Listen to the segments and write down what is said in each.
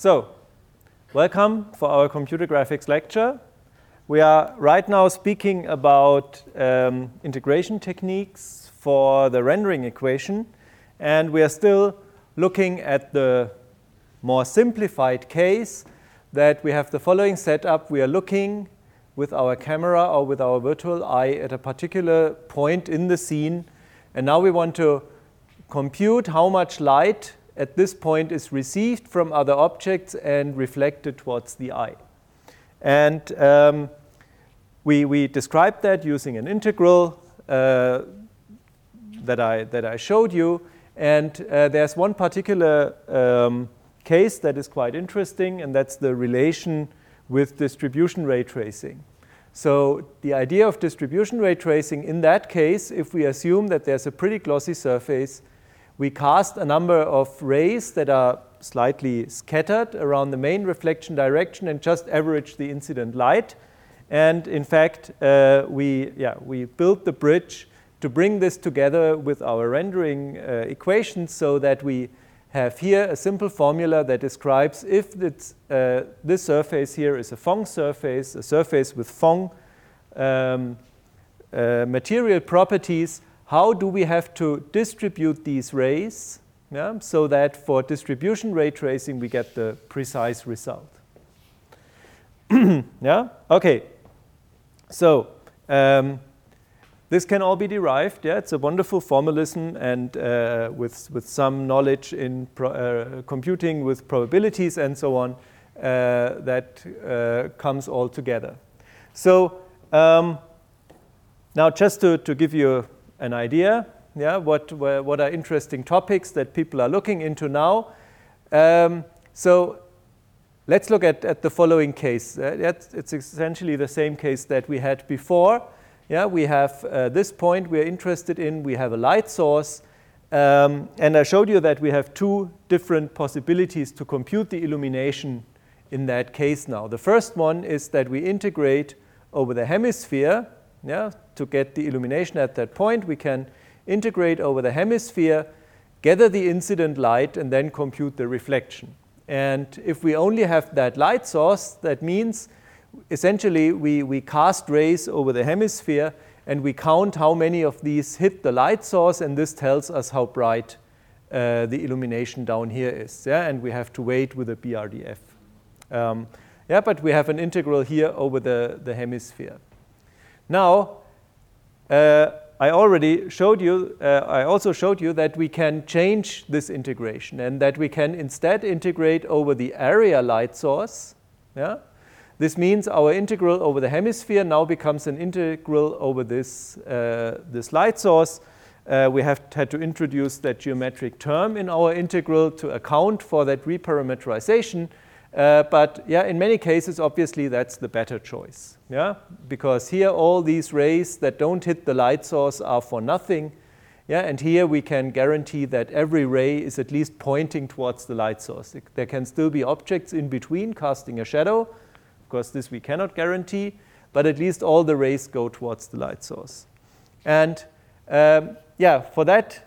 So, welcome for our computer graphics lecture. We are right now speaking about integration techniques for the rendering equation, and we are still looking at the more simplified case that we have the following setup. We are looking with our camera or with our virtual eye at a particular point in the scene, and now we want to compute how much light at this point is received from other objects and reflected towards the eye. And we described that using an integral that I showed you. And there's one particular case that is quite interesting, and that's the relation with distribution ray tracing. So the idea of distribution ray tracing in that case, if we assume that there's a pretty glossy surface, we cast a number of rays that are slightly scattered around the main reflection direction and just average the incident light. And in fact, we built the bridge to bring this together with our rendering equations so that we have here a simple formula that describes if this surface here is a Phong surface, a surface with Phong material properties, how do we have to distribute these rays so that for distribution ray tracing we get the precise result? Okay. So this can all be derived. It's a wonderful formalism, and with some knowledge in computing with probabilities and so on, that comes all together. So now just to give you an idea, what are interesting topics that people are looking into now. So let's look at the following case. It's essentially the same case that we had before. We have this point we're interested in. We have a light source. And I showed you that we have two different possibilities to compute the illumination in that case now. The first one is that we integrate over the hemisphere. To get the illumination at that point, we can integrate over the hemisphere, gather the incident light, and then compute the reflection. And if we only have that light source, that means essentially we cast rays over the hemisphere and we count how many of these hit the light source, and this tells us how bright the illumination down here is. And we have to wait with a BRDF. But we have an integral here over the hemisphere. Now, I already showed you, I also showed you that we can change this integration and that we can instead integrate over the area light source. This means our integral over the hemisphere now becomes an integral over this light source. We had to introduce that geometric term in our integral to account for that reparameterization. But in many cases, obviously, that's the better choice. Because here all these rays that don't hit the light source are for nothing. And here we can guarantee that every ray is at least pointing towards the light source. There can still be objects in between casting a shadow. Of course, this we cannot guarantee. But at least all the rays go towards the light source. And for that,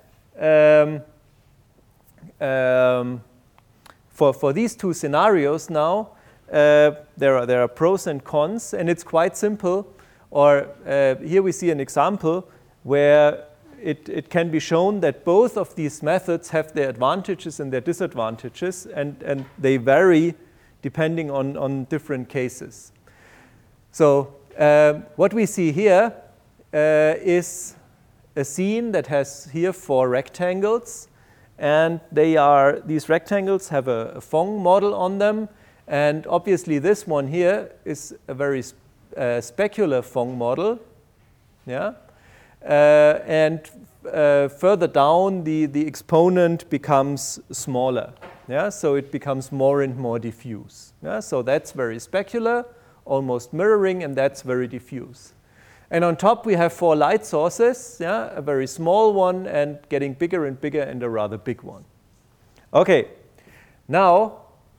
For these two scenarios now, there are pros and cons, and it's quite simple. Or here we see an example where it can be shown that both of these methods have their advantages and their disadvantages, and they vary depending on different cases. So what we see here is a scene that has here 4 rectangles. And these rectangles have a Phong model on them. And obviously, this one here is a very specular Phong model. And further down, the exponent becomes smaller. So it becomes more and more diffuse. So that's very specular, almost mirroring, and that's very diffuse. And on top, we have 4 light sources, a very small one and getting bigger and bigger and a rather big one. Okay, now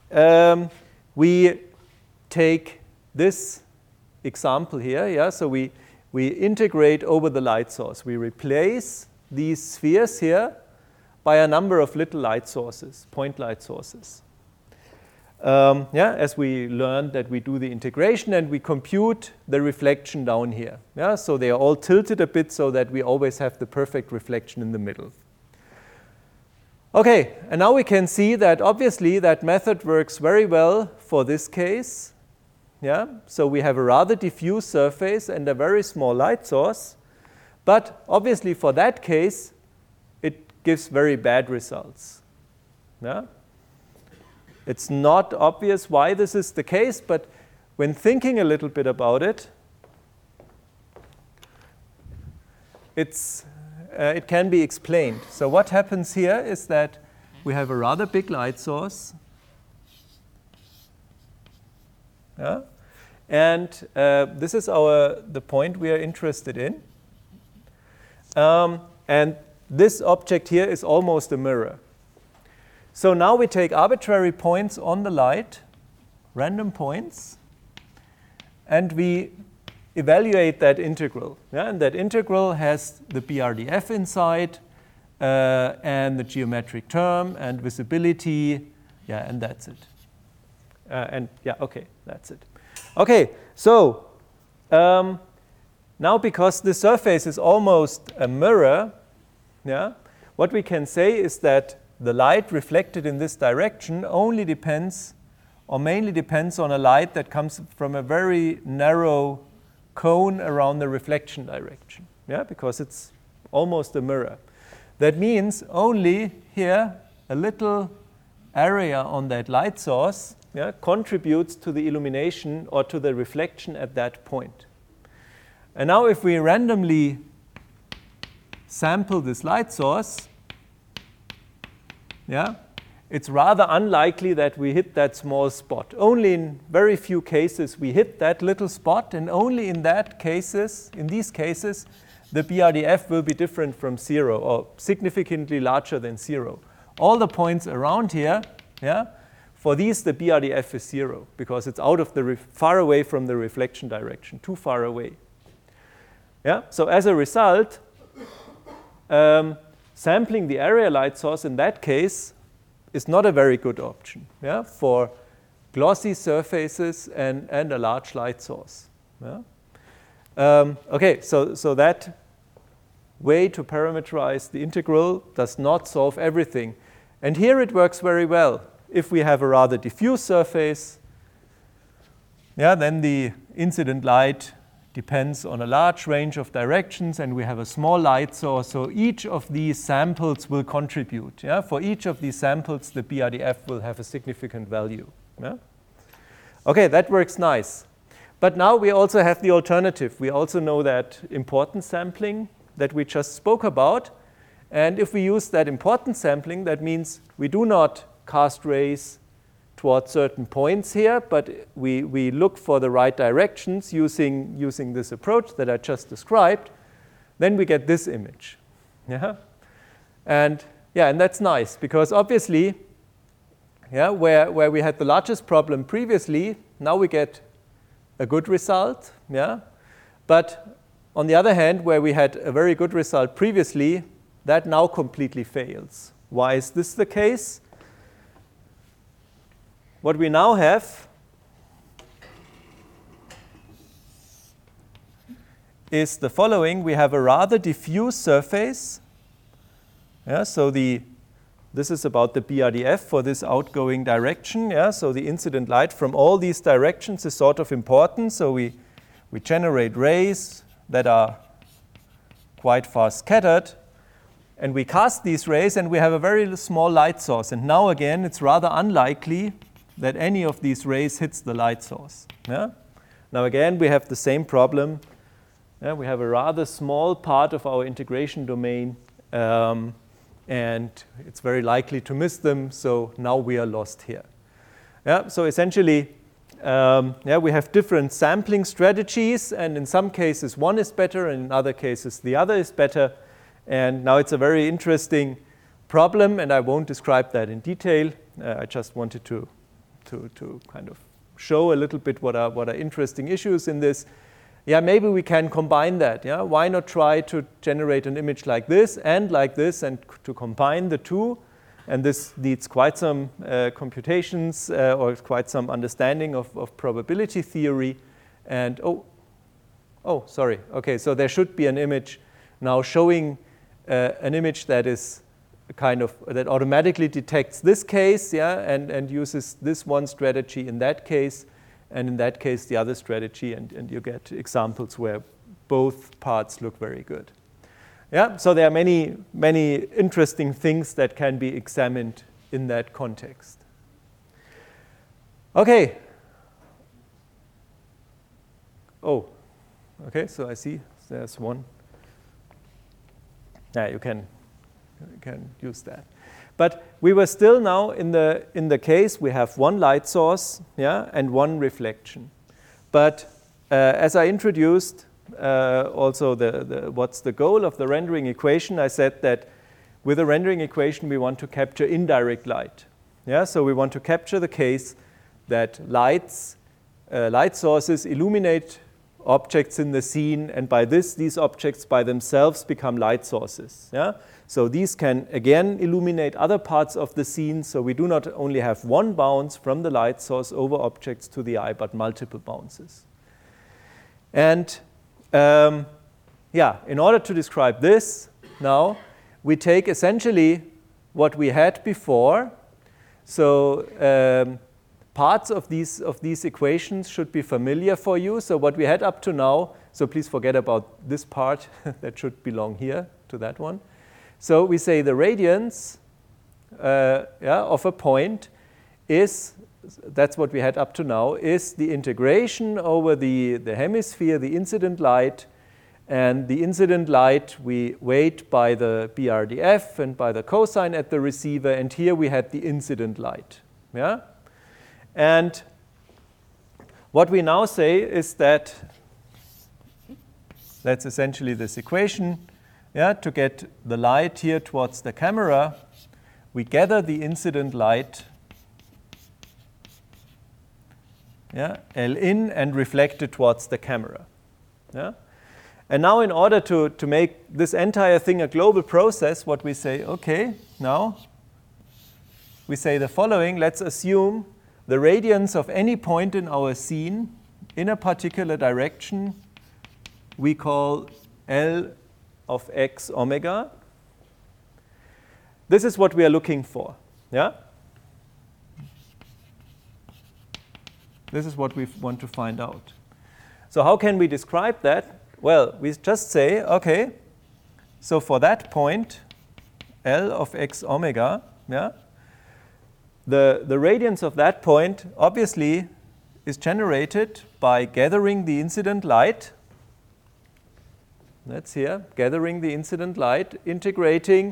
we take this example here. So we integrate over the light source. We replace these spheres here by a number of little light sources, point light sources. as we learned that we do the integration and we compute the reflection down here. Yeah, so they are all tilted a bit so that we always have the perfect reflection in the middle. Okay, and now we can see that obviously that method works very well for this case. Yeah, so we have a rather diffuse surface and a very small light source, but obviously for that case, it gives very bad results. Yeah? It's not obvious why this is the case, but when thinking a little bit about it, it can be explained. So what happens here is that we have a rather big light source. Yeah? And this is the point we are interested in. And this object here is almost a mirror. So now we take arbitrary points on the light, random points, and we evaluate that integral. Yeah? And that integral has the BRDF inside, and the geometric term, and visibility, yeah, and that's it. That's it. Okay, so now because the surface is almost a mirror, yeah, what we can say is that the light reflected in this direction only depends, or mainly depends on a light that comes from a very narrow cone around the reflection direction, yeah, because it's almost a mirror. That means only here a little area on that light source, yeah, contributes to the illumination or to the reflection at that point. And now if we randomly sample this light source, yeah, it's rather unlikely that we hit that small spot. Only in very few cases we hit that little spot, and only in these cases, the BRDF will be different from 0 or significantly larger than 0. All the points around here, yeah, for these the BRDF is 0 because it's out of far away from the reflection direction, too far away. Yeah, so as a result, sampling the area light source in that case is not a very good option, yeah, for glossy surfaces and a large light source. Yeah? Okay, so that way to parameterize the integral does not solve everything. And here it works very well. If we have a rather diffuse surface, yeah, then the incident light depends on a large range of directions, and we have a small light source. So each of these samples will contribute. Yeah? For each of these samples, the BRDF will have a significant value. Yeah? Okay, that works nice. But now we also have the alternative. We also know that importance sampling that we just spoke about. And if we use that importance sampling, that means we do not cast rays towards certain points here, but we look for the right directions using this approach that I just described, then we get this image. Yeah? And that's nice, because obviously, yeah, where we had the largest problem previously, now we get a good result. Yeah? But on the other hand, where we had a very good result previously, that now completely fails. Why is this the case? What we now have is the following. We have a rather diffuse surface. Yeah, so this is about the BRDF for this outgoing direction. Yeah, so the incident light from all these directions is sort of important. So we generate rays that are quite far scattered. And we cast these rays, and we have a very small light source. And now again, it's rather unlikely that any of these rays hits the light source. Yeah? Now again, we have the same problem. Yeah? We have a rather small part of our integration domain, and it's very likely to miss them, so now we are lost here. Yeah? So essentially, we have different sampling strategies, and in some cases one is better, and in other cases the other is better. And now it's a very interesting problem, and I won't describe that in detail. I just wanted to kind of show a little bit what are interesting issues in this. Yeah, maybe we can combine that. Yeah, why not try to generate an image like this and to combine the two? And this needs quite some computations or quite some understanding of probability theory. And sorry. Okay, so there should be an image now showing an image that is kind of that automatically detects this case, yeah, and uses this one strategy in that case, and in that case the other strategy, and you get examples where both parts look very good. Yeah, so there are many, many interesting things that can be examined in that context. Okay. Oh, okay, so I see there's one. Yeah, you can use that. But we were still now in the case we have one light source, yeah, and one reflection. But as I introduced also what's the goal of the rendering equation, I said that with the rendering equation we want to capture indirect light. Yeah, so we want to capture the case that light sources illuminate objects in the scene, and by this, these objects by themselves become light sources. Yeah? So these can, again, illuminate other parts of the scene, so we do not only have one bounce from the light source over objects to the eye, but multiple bounces. And in order to describe this, now, we take essentially what we had before. So parts of these equations should be familiar for you. So what we had up to now, so please forget about this part, that should belong here to that one. So we say the radiance of a point is, that's what we had up to now, is the integration over the hemisphere, the incident light, and the incident light we weight by the BRDF and by the cosine at the receiver, and here we had the incident light. Yeah? And what we now say is that that's essentially this equation. Yeah, to get the light here towards the camera, we gather the incident light, yeah, L in, and reflect it towards the camera. Yeah? And now in order to make this entire thing a global process, what we say, okay, now we say the following. Let's assume the radiance of any point in our scene in a particular direction we call L of x omega. This is what we are looking for. Yeah? This is what we want to find out. So how can we describe that? Well, we just say, okay, so for that point, L of x omega, yeah, the radiance of that point obviously is generated by gathering the incident light. That's here, gathering the incident light, integrating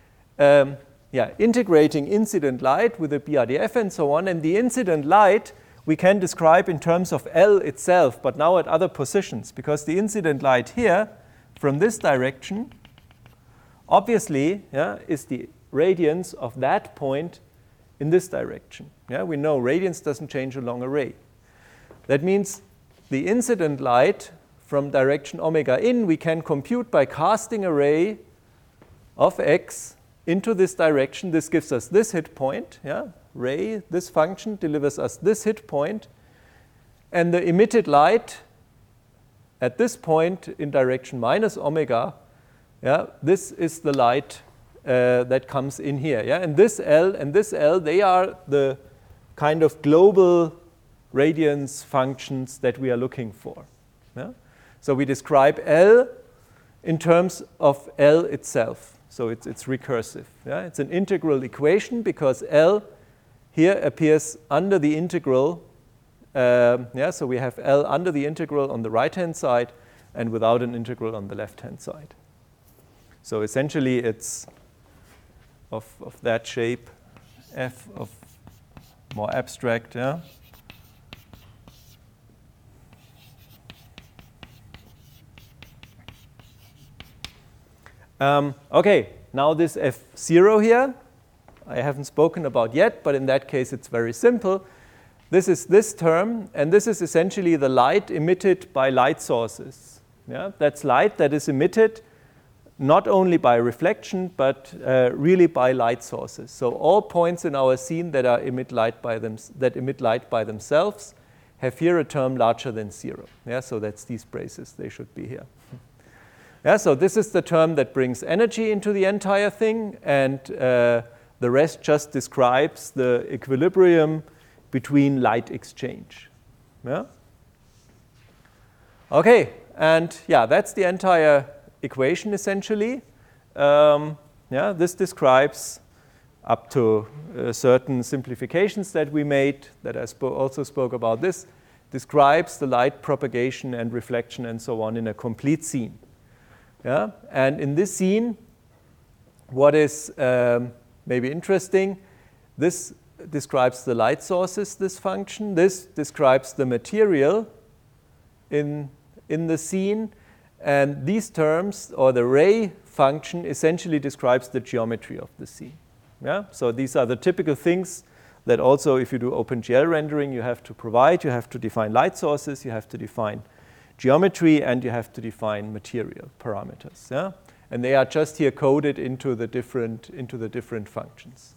incident light with the BRDF and so on. And the incident light we can describe in terms of L itself, but now at other positions, because the incident light here from this direction obviously is the radiance of that point in this direction. Yeah, we know radiance doesn't change along a ray. That means the incident light from direction omega in we can compute by casting a ray of x into this direction. This gives us this hit point. Yeah? Ray, this function, delivers us this hit point. And the emitted light at this point in direction minus omega, yeah, this is the light that comes in here. Yeah? And this L, they are the kind of global radiance functions that we are looking for. Yeah? So we describe L in terms of L itself. So it's recursive. Yeah? It's an integral equation because L here appears under the integral. So we have L under the integral on the right-hand side and without an integral on the left-hand side. So essentially it's of that shape, f of more abstract. Yeah? Okay, now this F0 here, I haven't spoken about yet, but in that case it's very simple. This is this term, and this is essentially the light emitted by light sources. Yeah? That's light that is emitted not only by reflection, but really by light sources. So all points in our scene that emit light by themselves have here a term larger than 0. Yeah, so that's these braces. They should be here. Yeah, so this is the term that brings energy into the entire thing, and the rest just describes the equilibrium between light exchange. Yeah? Okay, and yeah, that's the entire equation essentially. Yeah, this describes up to certain simplifications that we made, that I also spoke about this, describes the light propagation and reflection and so on in a complete scene. Yeah? And in this scene, what is maybe interesting, this describes the light sources, this function. This describes the material in the scene. And these terms, or the ray function, essentially describes the geometry of the scene. Yeah? So these are the typical things that also, if you do OpenGL rendering, you have to provide. You have to define light sources, you have to define geometry, and you have to define material parameters. Yeah? And they are just here coded into the different functions.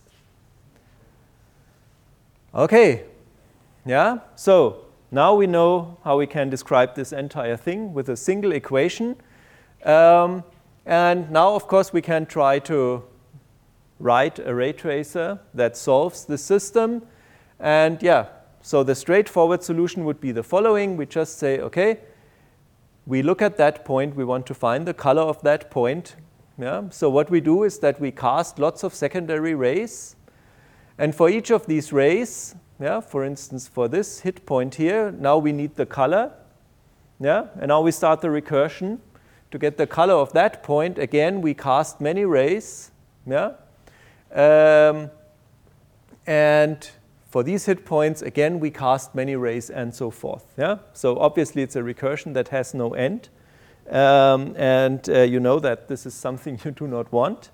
Okay, yeah. So now we know how we can describe this entire thing with a single equation. And now, of course, we can try to write a ray tracer that solves the system. And yeah, so the straightforward solution would be the following. We just say, okay, we look at that point. We want to find the color of that point. Yeah? So what we do is that we cast lots of secondary rays. And for each of these rays, yeah, for instance, for this hit point here, now we need the color. Yeah? And now we start the recursion. To get the color of that point, again, we cast many rays. Yeah? And for these hit points, again, we cast many rays and so forth. Yeah? So obviously, it's a recursion that has no end. You know that this is something you do not want.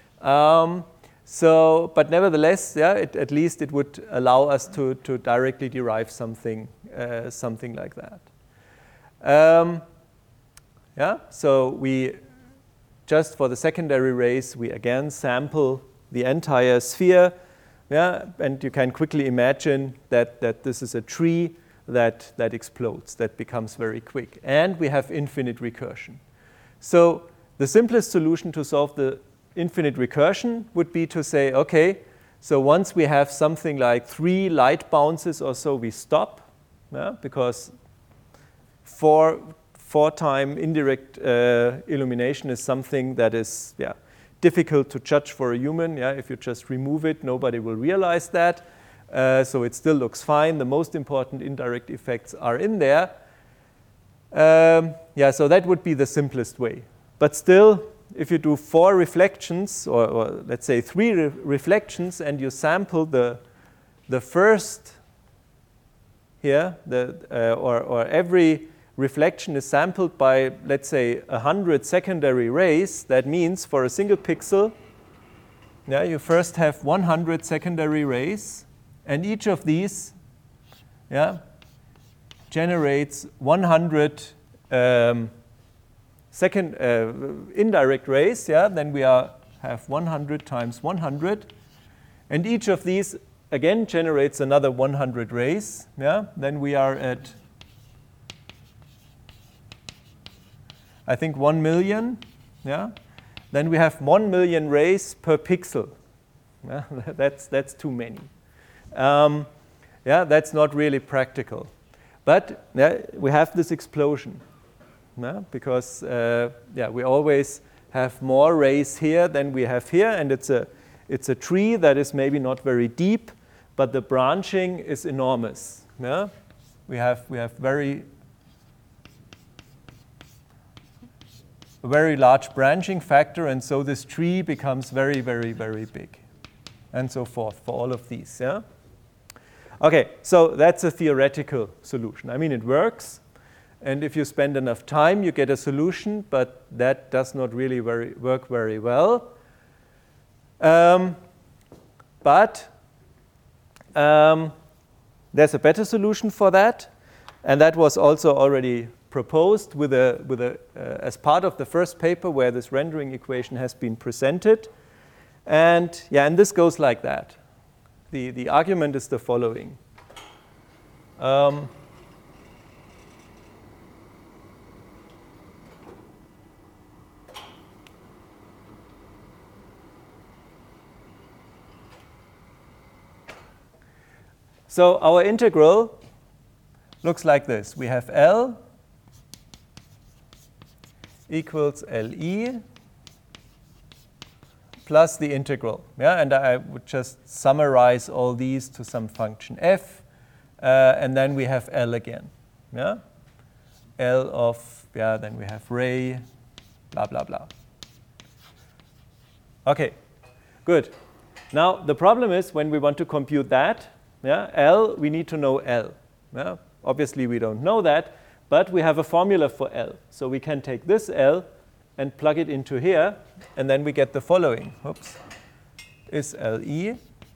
But nevertheless, yeah, at least it would allow us to directly derive something like that. Yeah? So we, just for the secondary rays, we again sample the entire sphere. Yeah? And you can quickly imagine that this is a tree that explodes, that becomes very quick. And we have infinite recursion. So the simplest solution to solve the infinite recursion would be to say, okay, so once we have something like 3 light bounces or so, we stop, yeah? Because 4-time indirect illumination is something that is difficult to judge for a human. Yeah? If you just remove it, nobody will realize that. So it still looks fine. The most important indirect effects are in there. So that would be the simplest way. But still, if you do 4 reflections, or let's say 3 reflections, and you sample the first here, or every reflection is sampled by, let's say, 100 secondary rays, that means for a single pixel, yeah, you first have 100 secondary rays. And each of these generates 100 indirect rays. Yeah? Then we have 100 times 100. And each of these, again, generates another 100 rays. Yeah? Then we are at, I think, 1 million. Yeah? Then we have 1 million rays per pixel. Yeah? That's too many. That's not really practical. But we have this explosion, because we always have more rays here than we have here, and it's a tree that is maybe not very deep, but the branching is enormous. Yeah? We have very large branching factor, and so this tree becomes very, very, very big, and so forth for all of these. Yeah? Okay, so that's a theoretical solution. I mean, it works, and if you spend enough time, you get a solution, but that does not really work very well. But there's a better solution for that, and that was also already proposed with as part of the first paper where this rendering equation has been presented. And this goes like that. The argument is the following. So our integral looks like this. We have L equals LE plus the integral. And I would just summarize all these to some function f. And then we have L again. L of, then we have ray, blah, blah, blah. OK, good. Now, the problem is when we want to compute that, L, we need to know L. Obviously, we don't know that, but we have a formula for L. So we can take this L and plug it into here, and then we get the following. Oops. Is LE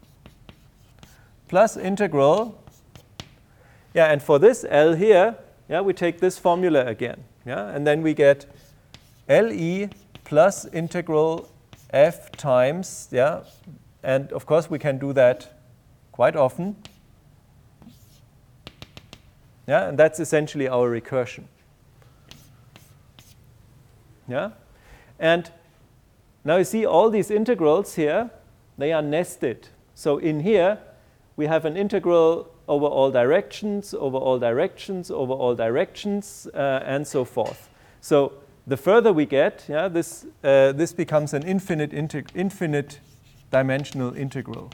plus integral. And for this L here, we take this formula again. And then we get LE plus integral f times, and of course we can do that quite often. And that's essentially our recursion. And now you see all these integrals here, they are nested. So in here, we have an integral over all directions, over all directions, over all directions, and so forth. So the further we get, this becomes an infinite dimensional integral.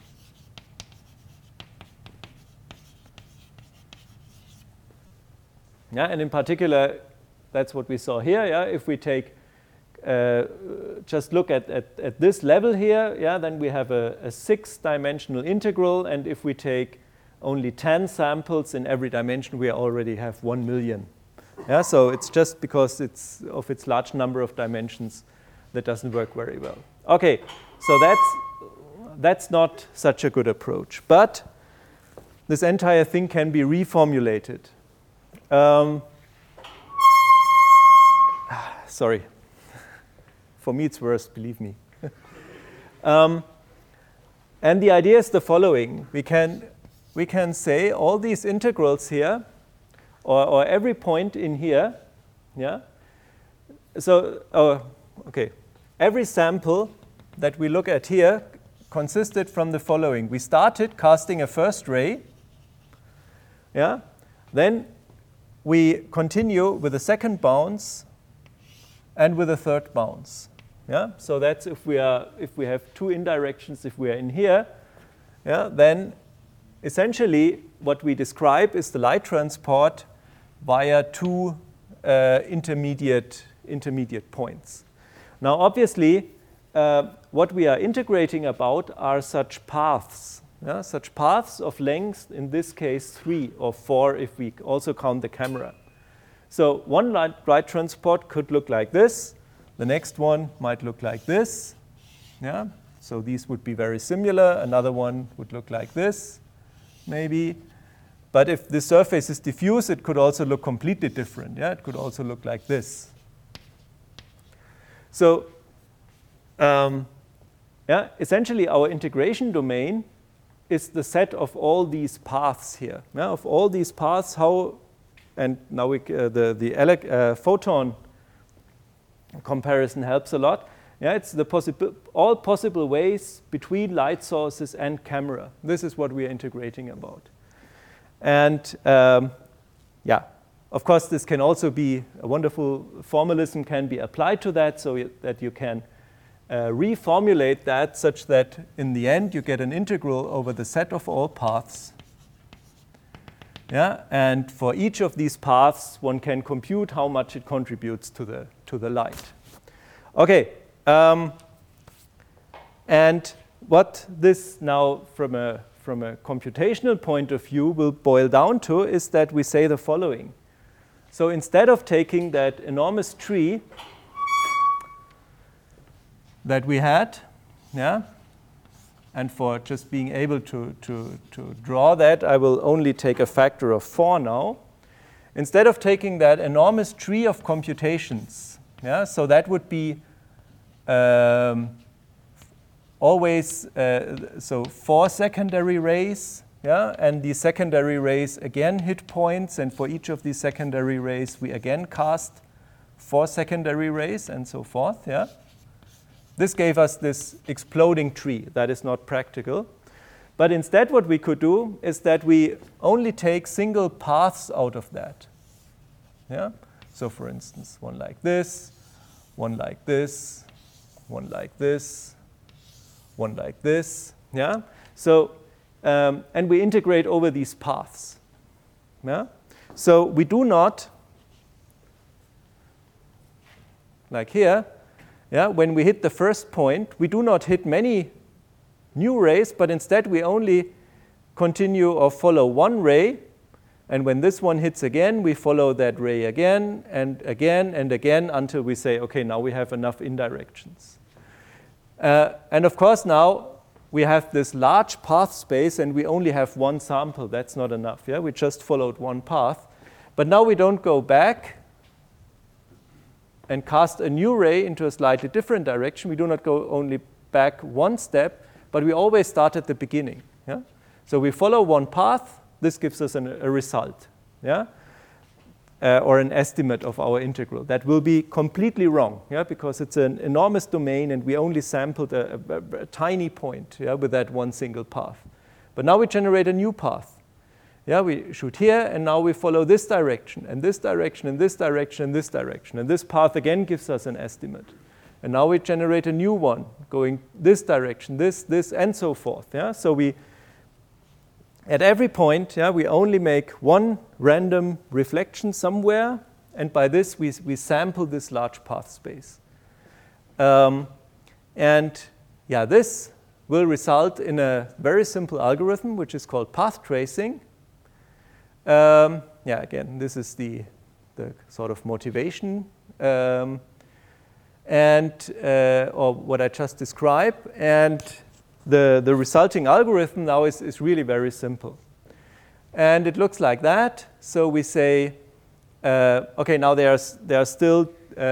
And in particular, that's what we saw here. If we take, just look at this level here, then we have a 6-dimensional integral. And if we take only 10 samples in every dimension, we already have 1 million. So it's just because it's of its large number of dimensions that doesn't work very well. OK, so that's not such a good approach. But this entire thing can be reformulated. Sorry. For me, it's worse, believe me. And the idea is the following. We can say all these integrals here, or every point in here, So, every sample that we look at here consisted from the following. We started casting a first ray. Then we continue with a second bounce and with a third bounce. So that's if we have two indirections, if we are in here, then essentially what we describe is the light transport via two intermediate points. Now obviously what we are integrating about are such paths. Such paths of length, in this case 3 or 4 if we also count the camera. So one light transport could look like this. The next one might look like this. So these would be very similar. Another one would look like this, maybe. But if the surface is diffuse, it could also look completely different. It could also look like this. So essentially our integration domain is the set of all these paths here. Of all these paths, and now the photon comparison helps a lot. It's all possible ways between light sources and camera. This is what we are integrating about. And of course, this can also be a wonderful formalism can be applied to that, so that you can reformulate that such that in the end you get an integral over the set of all paths. And for each of these paths, one can compute how much it contributes to the light. Okay. And what this now from a computational point of view will boil down to is that we say the following. So instead of taking that enormous tree that we had, and for just being able to draw that, I will only take a factor of 4 now. instead of taking that enormous tree of computations, yeah, so that would be always, so 4 secondary rays, yeah, and the secondary rays again hit points, and for each of these secondary rays, we again cast 4 secondary rays, and so forth, yeah. This gave us this exploding tree. That is not practical. But instead, what we could do is that we only take single paths out of that, yeah. So for instance, one like this, one like this, one like this, one like this, yeah. So, and we integrate over these paths, yeah. So we do not, like here, yeah, when we hit the first point, we do not hit many new rays, but instead we only continue or follow one ray, and when this one hits again, we follow that ray again and again and again until we say, okay, now we have enough indirections. And of course now we have this large path space and we only have one sample. That's not enough, yeah? We just followed one path. But now we don't go back and cast a new ray into a slightly different direction. We do not go only back one step, but we always start at the beginning. Yeah? So we follow one path. This gives us a result, yeah? Or an estimate of our integral. That will be completely wrong, yeah? Because it's an enormous domain, and we only sampled a tiny point, yeah, with that one single path. But now we generate a new path. Yeah, we shoot here, and now we follow this direction, and this direction, and this direction, and this direction. And this path again gives us an estimate. And now we generate a new one, going this direction, this, and so forth. Yeah? So we, at every point, yeah, we only make one random reflection somewhere, and by this we sample this large path space. And yeah, this will result in a very simple algorithm, which is called path tracing. Yeah, again, this is the sort of motivation or what I just described. And the resulting algorithm now is really very simple. And it looks like that. So we say, okay, now there are still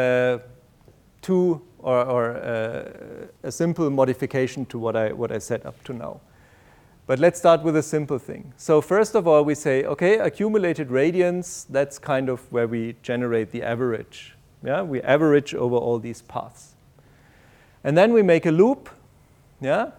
two or a simple modification to what I said up to now. But let's start with a simple thing. So first of all, we say, okay, accumulated radiance, that's kind of where we generate the average. Yeah? We average over all these paths. And then we make a loop. Yeah?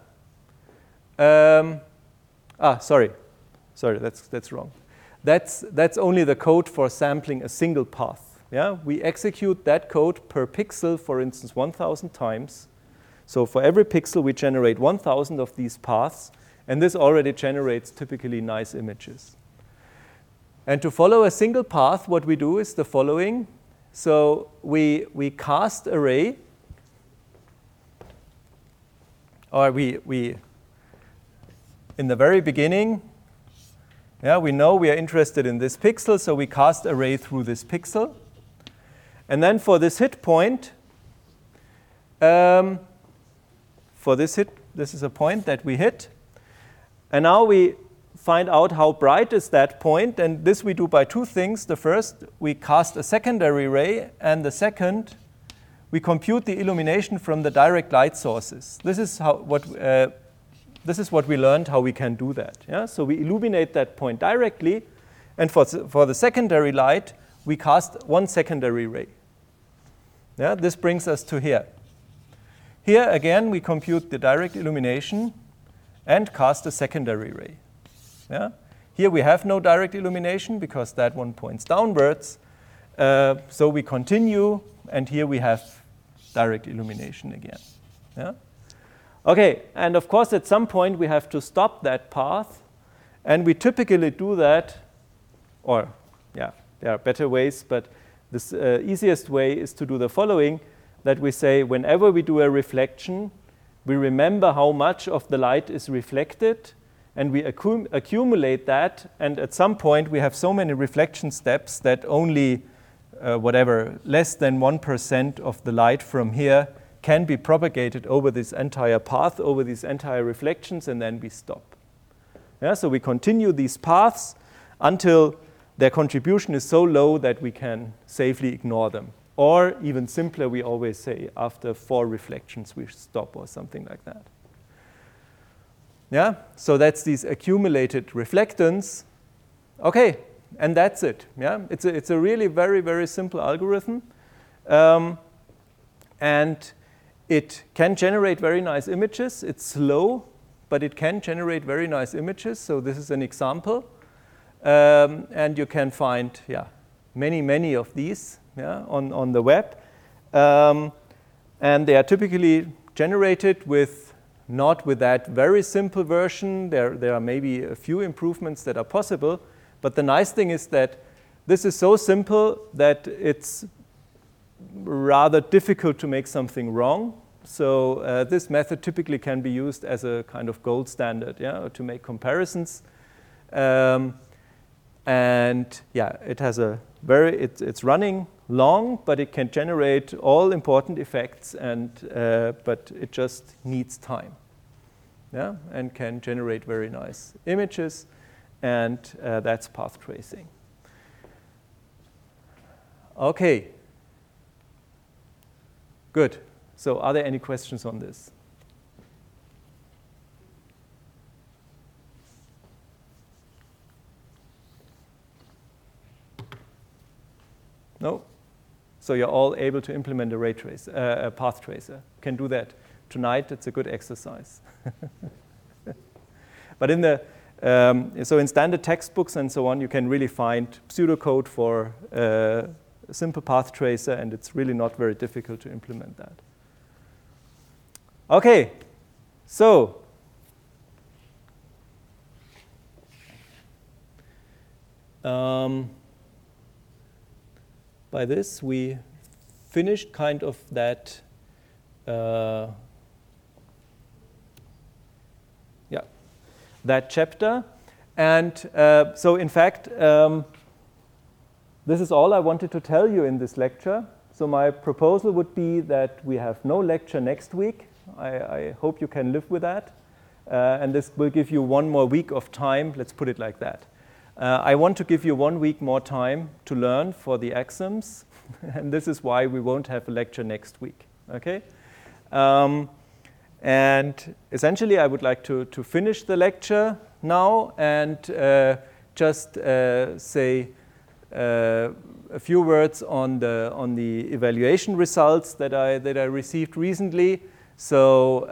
Sorry, that's wrong. That's only the code for sampling a single path. Yeah? We execute that code per pixel, for instance, 1,000 times. So for every pixel, we generate 1,000 of these paths. And this already generates typically nice images. And to follow a single path, what we do is the following. So we cast a ray, or we in the very beginning, yeah, we know we are interested in this pixel, so we cast a ray through this pixel. And then for this hit point, this is a point that we hit. And now we find out how bright is that point, and this we do by two things. The first, we cast a secondary ray, and the second, we compute the illumination from the direct light sources. This is what we learned how we can do that. Yeah? So we illuminate that point directly, and for the secondary light, we cast one secondary ray. Yeah? This brings us to here. Here, again, we compute the direct illumination and cast a secondary ray. Yeah? Here we have no direct illumination because that one points downwards. So we continue, and here we have direct illumination again. Yeah? Okay, and of course at some point we have to stop that path, and we typically do that, or yeah, there are better ways, but the easiest way is to do the following, that we say whenever we do a reflection, we remember how much of the light is reflected, and we accumulate that, and at some point we have so many reflection steps that only less than 1% of the light from here can be propagated over this entire path, over these entire reflections, and then we stop. Yeah, so we continue these paths until their contribution is so low that we can safely ignore them. Or even simpler, we always say after 4 reflections we stop or something like that. Yeah, so that's these accumulated reflectance. Okay, and that's it. Yeah, it's a really very, very simple algorithm. And it can generate very nice images. It's slow, but it can generate very nice images. So this is an example. And you can find many, many of these on the web. And they are typically generated with not with that very simple version. There are maybe a few improvements that are possible. But the nice thing is that this is so simple that it's rather difficult to make something wrong. So this method typically can be used as a kind of gold standard, to make comparisons. And it has a it's running long, but it can generate all important effects, but it just needs time. Yeah, and can generate very nice images, and that's path tracing. Okay. Good. So are there any questions on this? No? So you're all able to implement a path tracer. Can do that tonight. It's a good exercise. But so in standard textbooks and so on, you can really find pseudocode for a simple path tracer, and it's really not very difficult to implement that. Okay, so by this we finished kind of that that chapter. And so in fact, this is all I wanted to tell you in this lecture. So my proposal would be that we have no lecture next week. I hope you can live with that. And this will give you 1 more week of time. Let's put it like that. I want to give you 1 week more time to learn for the exams. And this is why we won't have a lecture next week. Okay? And essentially, I would like to finish the lecture now and just say a few words on the evaluation results that I received recently. So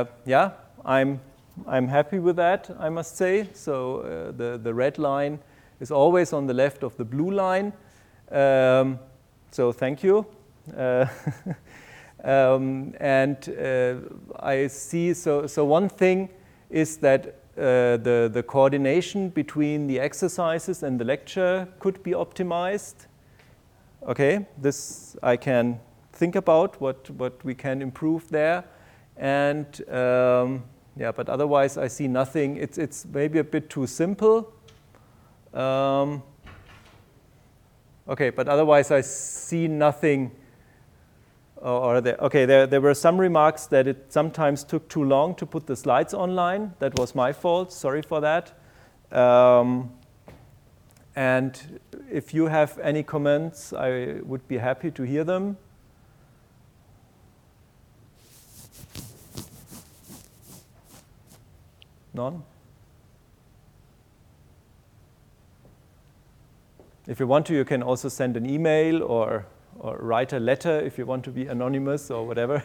I'm happy with that, I must say. So the red line is always on the left of the blue line. So thank you. I see, so one thing is that the coordination between the exercises and the lecture could be optimized. Okay, this I can think about what we can improve there. And but otherwise I see nothing. It's maybe a bit too simple. Okay, but otherwise I see nothing. There were some remarks that it sometimes took too long to put the slides online. That was my fault. Sorry for that. And if you have any comments, I would be happy to hear them. None? If you want to, you can also send an email or write a letter if you want to be anonymous or whatever.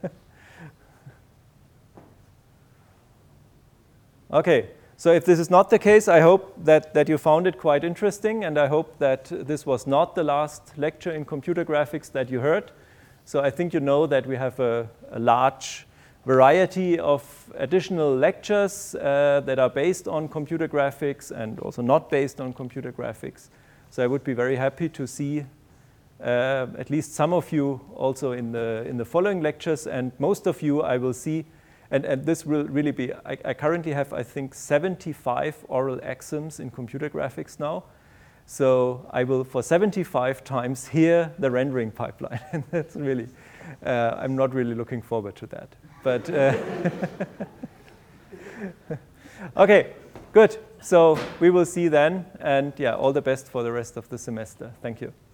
Okay, so if this is not the case, I hope that you found it quite interesting, and I hope that this was not the last lecture in computer graphics that you heard. So I think you know that we have a large variety of additional lectures that are based on computer graphics and also not based on computer graphics. So I would be very happy to see at least some of you also in the following lectures, and most of you I will see, and this will really be, I currently have, I think, 75 oral exams in computer graphics now. So I will, for 75 times, hear the rendering pipeline. And that's really, I'm not really looking forward to that. But, okay, good. So we will see then. And yeah, all the best for the rest of the semester. Thank you.